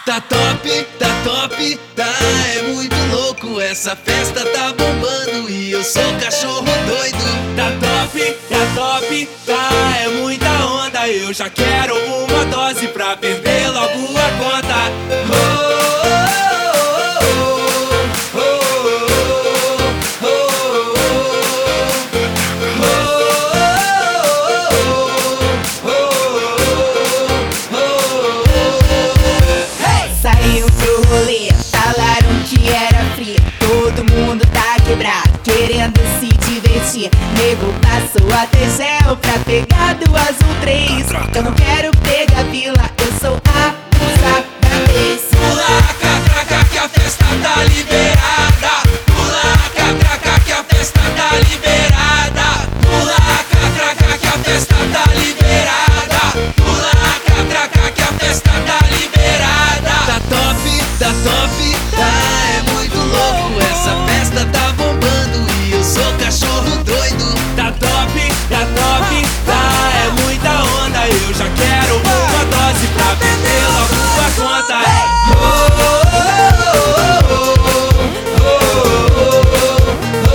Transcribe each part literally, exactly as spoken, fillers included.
Tá top, tá top, tá, é muito louco. Essa festa tá bombando e eu sou cachorro doido. Tá top, tá top, tá, é muita onda. Eu já quero uma dose pra perder logo a conta. Oh, oh, oh, oh, oh, oh, oh. Saiu pro rolê, falaram que era free. Todo mundo tá quebrado, querendo se divertir. Nego passou até gel pra pegar duas ou três. Eu não quero pegar vila, eu sou a musa da vez. Pula, catraca, que a festa tá liberada. Pula, catraca, que a festa tá liberada. Pula, catraca, que a festa tá liberada. Pula, catraca, que a festa tá liberada. Tá top, tá top, tá, é muito louco. Essa festa tá bombando e eu sou cachorro doido. Tá top, tá top, tá, é muita onda. Eu já quero uma dose pra perder logo a conta. Oh, oh, oh, oh, oh,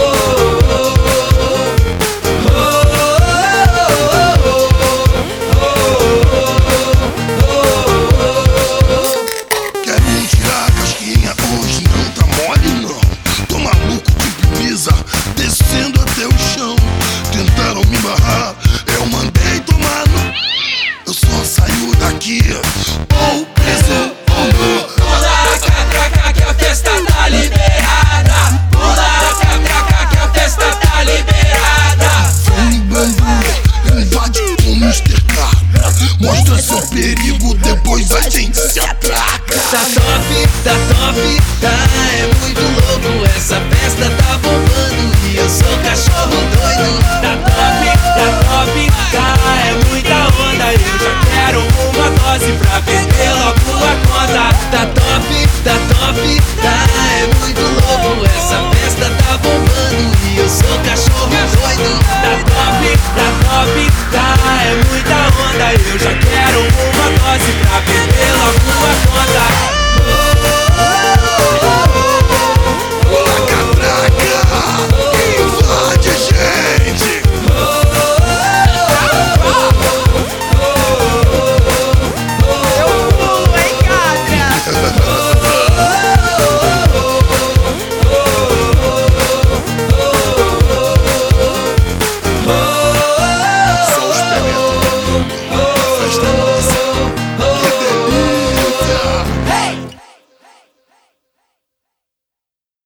Quero me tirar a casquinha hoje, não tá mole não. Tô maluco tipo pisa, descendo até o chão. Tentaram me barrar, eu mandei tomar no... Eu só saio daqui, ou preso ou não. pula, catraca, que a festa tá liberada. Pula, catraca, que a festa tá liberada. Vem bambu, invade com o mister K. Mostra seu perigo, depois a gente se atraca. Tá top, tá top, tá, é muito louco. Essa festa tá bombando e eu sou cachorro doido. Tá top, tá top, tá, é muita onda. Eu já quero uma dose pra perder logo a conta. Tá top, tá top, tá, é muito louco. Essa festa tá bombando e eu sou cachorro doido. Tá top, tá top, tá, é muita onda. Eu já quero uma dose pra perder logo a conta.